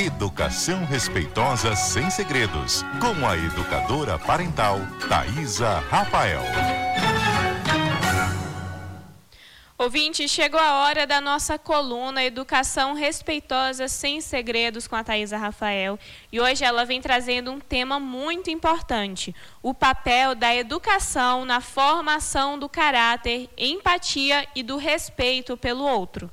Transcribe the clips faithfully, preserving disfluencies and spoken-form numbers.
Educação respeitosa sem segredos, com a educadora parental Thaisa Rafael. Ouvinte, chegou a hora da nossa coluna Educação Respeitosa Sem Segredos com a Thaisa Rafael. E hoje ela vem trazendo um tema muito importante: o papel da educação na formação do caráter, empatia e do respeito pelo outro.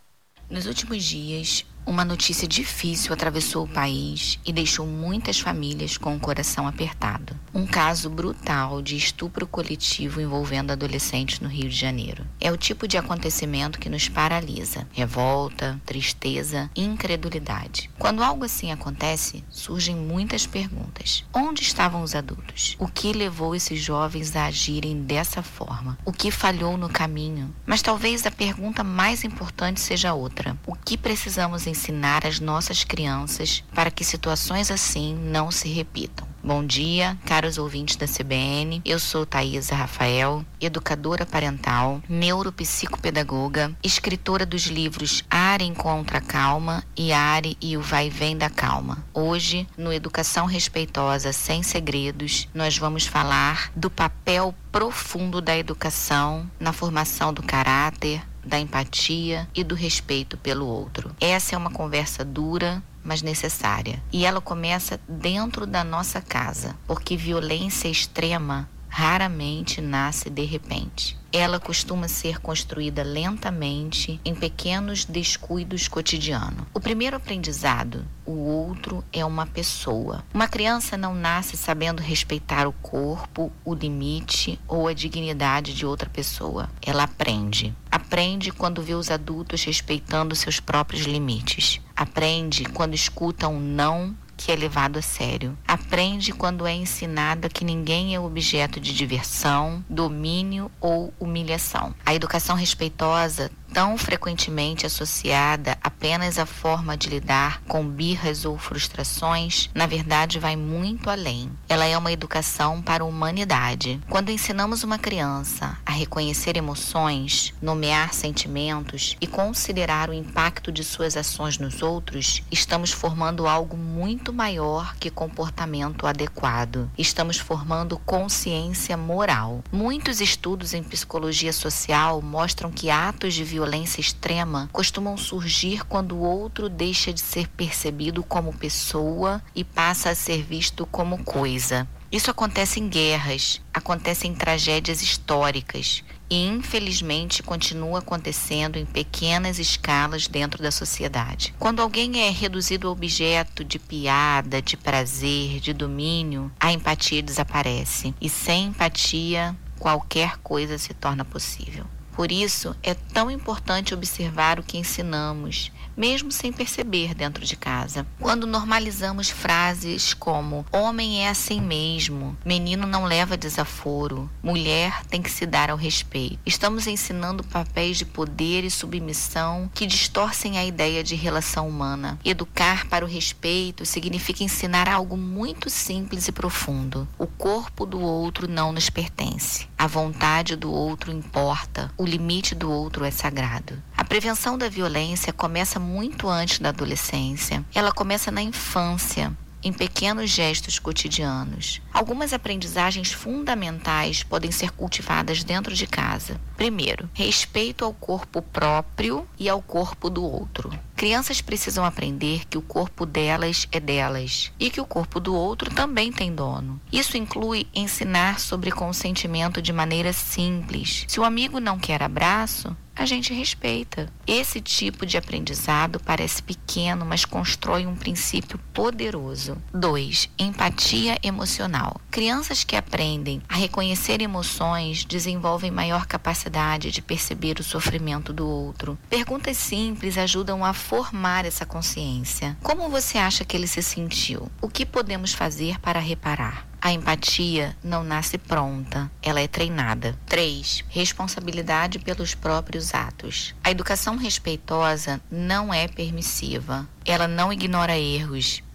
Nos últimos dias, uma notícia difícil atravessou o país e deixou muitas famílias com o coração apertado. Um caso brutal de estupro coletivo envolvendo adolescentes no Rio de Janeiro. É o tipo de acontecimento que nos paralisa. Revolta, tristeza, incredulidade. Quando algo assim acontece, surgem muitas perguntas. Onde estavam os adultos? O que levou esses jovens a agirem dessa forma? O que falhou no caminho? Mas talvez a pergunta mais importante seja outra. O que precisamos ensinar ensinar as nossas crianças para que situações assim não se repitam? Bom dia, caros ouvintes da C B N. Eu sou Thaisa Rafael, educadora parental, neuropsicopedagoga, escritora dos livros Are Encontra a Calma e Are e o Vai e Vem da Calma. Hoje, no Educação Respeitosa Sem Segredos, nós vamos falar do papel profundo da educação na formação do caráter, da empatia e do respeito pelo outro. Essa é uma conversa dura, mas necessária. E ela começa dentro da nossa casa, porque violência extrema raramente nasce de repente. Ela costuma ser construída lentamente em pequenos descuidos cotidianos. O primeiro aprendizado: o outro é uma pessoa. Uma criança não nasce sabendo respeitar o corpo, o limite ou a dignidade de outra pessoa. Ela aprende. Aprende quando vê os adultos respeitando seus próprios limites. Aprende quando escuta um não que é levado a sério. Aprende quando é ensinada que ninguém é objeto de diversão, domínio ou humilhação. A educação respeitosa, tão frequentemente associada apenas à forma de lidar com birras ou frustrações, na verdade vai muito além. Ela é uma educação para a humanidade. Quando ensinamos uma criança a reconhecer emoções, nomear sentimentos e considerar o impacto de suas ações nos outros, estamos formando algo muito maior que comportamento adequado. Estamos formando consciência moral. Muitos estudos em psicologia social mostram que atos de violência extrema costumam surgir quando o outro deixa de ser percebido como pessoa e passa a ser visto como coisa. Isso acontece em guerras, acontece em tragédias históricas e, infelizmente, continua acontecendo em pequenas escalas dentro da sociedade. Quando alguém é reduzido a objeto de piada, de prazer, de domínio, a empatia desaparece. E sem empatia, qualquer coisa se torna possível. Por isso, é tão importante observar o que ensinamos, mesmo sem perceber dentro de casa. Quando normalizamos frases como homem é assim mesmo, menino não leva desaforo, mulher tem que se dar ao respeito, estamos ensinando papéis de poder e submissão que distorcem a ideia de relação humana. Educar para o respeito significa ensinar algo muito simples e profundo. O corpo do outro não nos pertence. A vontade do outro importa. O limite do outro é sagrado. A prevenção da violência começa muito antes da adolescência. Ela começa na infância, em pequenos gestos cotidianos. Algumas aprendizagens fundamentais podem ser cultivadas dentro de casa. Primeiro, respeito ao corpo próprio e ao corpo do outro. Crianças precisam aprender que o corpo delas é delas e que o corpo do outro também tem dono. Isso inclui ensinar sobre consentimento de maneira simples. Se o amigo não quer abraço, a gente respeita. Esse tipo de aprendizado parece pequeno, mas constrói um princípio poderoso. dois. Empatia emocional. Crianças que aprendem a reconhecer emoções desenvolvem maior capacidade de perceber o sofrimento do outro. Perguntas simples ajudam a formar essa consciência. Como você acha que ele se sentiu? O que podemos fazer para reparar? A empatia não nasce pronta, ela é treinada. três. Responsabilidade pelos próprios atos. A educação respeitosa não é permissiva. Ela não ignora erros,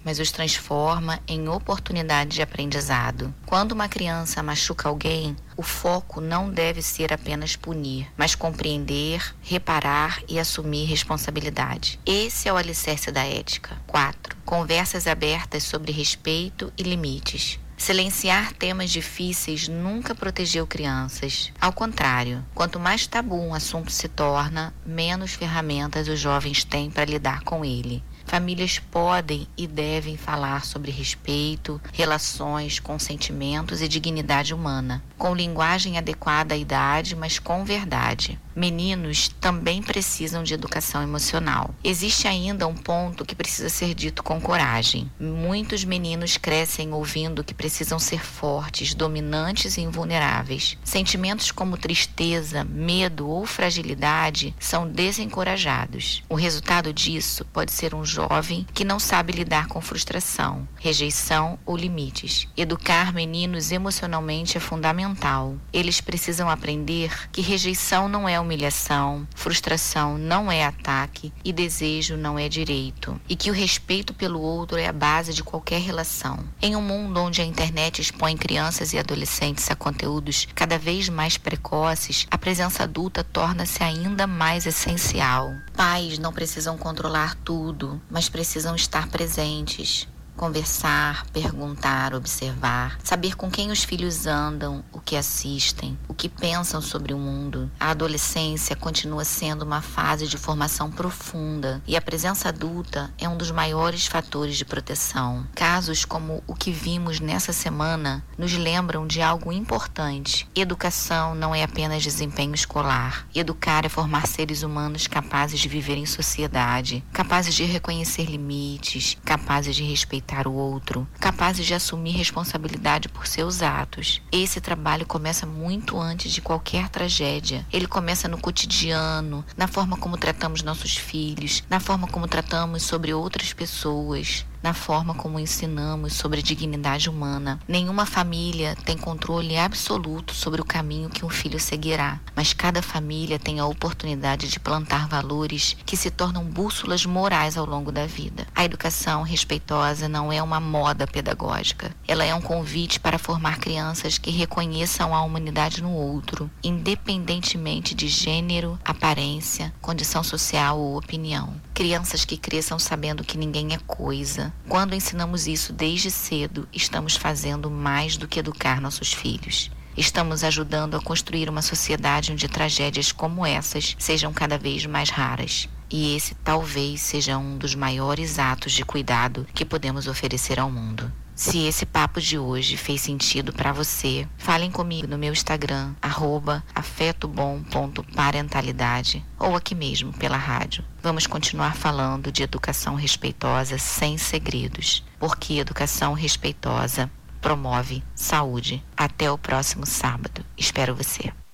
mas os transforma em oportunidade de aprendizado. Quando uma criança machuca alguém, o foco não deve ser apenas punir, mas compreender, reparar e assumir responsabilidade. Esse é o alicerce da ética. quatro. Conversas abertas sobre respeito e limites. Silenciar temas difíceis nunca protegeu crianças. Ao contrário, quanto mais tabu um assunto se torna, menos ferramentas os jovens têm para lidar com ele. Famílias podem e devem falar sobre respeito, relações, consentimentos e dignidade humana, com linguagem adequada à idade, mas com verdade. Meninos também precisam de educação emocional. Existe ainda um ponto que precisa ser dito com coragem. Muitos meninos crescem ouvindo que precisam ser fortes, dominantes e invulneráveis. Sentimentos como tristeza, medo ou fragilidade são desencorajados. O resultado disso pode ser um jovem que não sabe lidar com frustração, rejeição ou limites. Educar meninos emocionalmente é fundamental. Eles precisam aprender que rejeição não é humilhação, frustração não é ataque e desejo não é direito, e que o respeito pelo outro é a base de qualquer relação. Em um mundo onde a internet expõe crianças e adolescentes a conteúdos cada vez mais precoces, a presença adulta torna-se ainda mais essencial. Pais não precisam controlar tudo, mas precisam estar presentes. Conversar, perguntar, observar, saber com quem os filhos andam, o que assistem, o que pensam sobre o mundo. A adolescência continua sendo uma fase de formação profunda e a presença adulta é um dos maiores fatores de proteção. Casos como o que vimos nessa semana nos lembram de algo importante. Educação não é apenas desempenho escolar. Educar é formar seres humanos capazes de viver em sociedade, capazes de reconhecer limites, capazes de respeitar o outro, capazes de assumir responsabilidade por seus atos. Esse trabalho começa muito antes de qualquer tragédia. Ele começa no cotidiano, na forma como tratamos nossos filhos, na forma como tratamos sobre outras pessoas, na forma como ensinamos sobre dignidade humana. Nenhuma família tem controle absoluto sobre o caminho que um filho seguirá, mas cada família tem a oportunidade de plantar valores que se tornam bússolas morais ao longo da vida. A educação respeitosa não é uma moda pedagógica. Ela é um convite para formar crianças que reconheçam a humanidade no outro, independentemente de gênero, aparência, condição social ou opinião. Crianças que cresçam sabendo que ninguém é coisa. Quando ensinamos isso desde cedo, estamos fazendo mais do que educar nossos filhos. Estamos ajudando a construir uma sociedade onde tragédias como essas sejam cada vez mais raras. E esse talvez seja um dos maiores atos de cuidado que podemos oferecer ao mundo. Se esse papo de hoje fez sentido para você, falem comigo no meu Instagram, arroba afetobom ponto parentalidade, ou aqui mesmo pela rádio. Vamos continuar falando de educação respeitosa sem segredos, porque educação respeitosa promove saúde. Até o próximo sábado. Espero você.